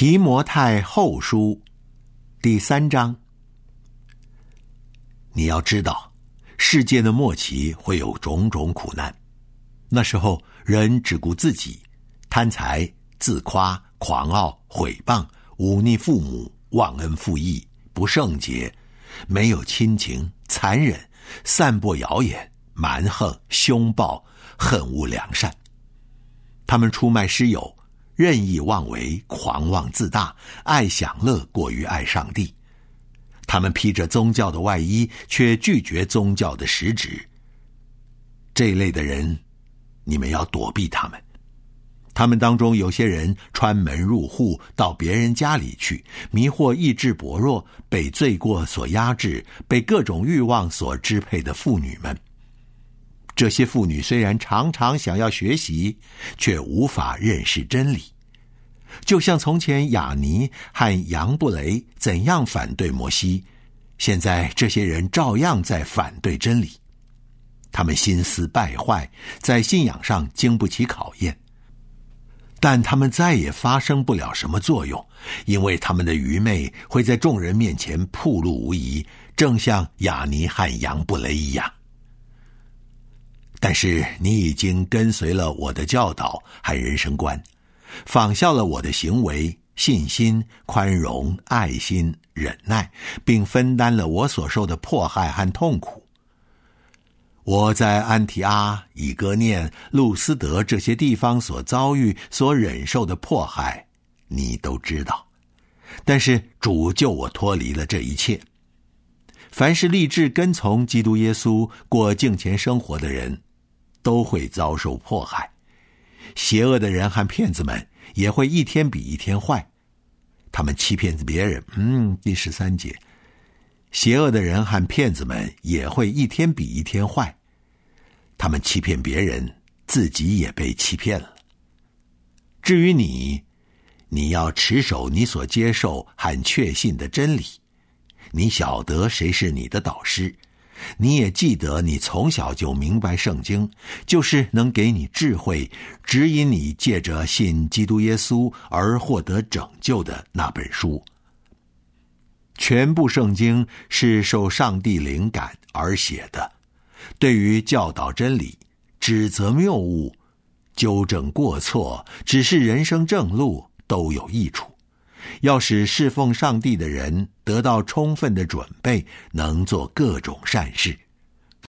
提摩太后书第3章。你要知道，世界的末期会有种种苦难。那时候人只顾自己，贪财、自夸、狂傲、毁谤、忤逆父母、忘恩负义、不圣洁，没有亲情、残忍，散播谣言、蛮横、凶暴，恨恶良善。他们出卖师友，任意妄为，狂妄自大，爱享乐过于爱上帝。他们披着宗教的外衣，却拒绝宗教的实质。这一类的人，你们要躲避他们。他们当中有些人穿门入户，到别人家里去，迷惑意志薄弱、被罪过所压制、被各种欲望所支配的妇女们。这些妇女虽然常常想要学习，却无法认识真理。就像从前亚尼和杨布雷怎样反对摩西，现在这些人照样在反对真理。他们心思败坏，在信仰上经不起考验，但他们再也发生不了什么作用，因为他们的愚昧会在众人面前暴露无遗，正像亚尼和杨布雷一样。但是你已经跟随了我的教导和人生观，仿效了我的行为、信心、宽容、爱心、忍耐，并分担了我所受的迫害和痛苦。我在安提阿、以哥念、路斯德这些地方所遭遇、所忍受的迫害，你都知道。但是主救我脱离了这一切。凡是立志跟从基督耶稣过敬虔生活的人，都会遭受迫害。邪恶的人和骗子们也会一天比一天坏，他们欺骗别人。第13节，邪恶的人和骗子们也会一天比一天坏，他们欺骗别人，自己也被欺骗了。至于你要持守你所接受和确信的真理，你晓得谁是你的导师，你也记得你从小就明白圣经，就是能给你智慧，指引你借着信基督耶稣而获得拯救的那本书。全部圣经是受上帝灵感而写的，对于教导真理、指责谬误、纠正过错、指示人生正路都有益处，要使侍奉上帝的人得到充分的准备，能做各种善事。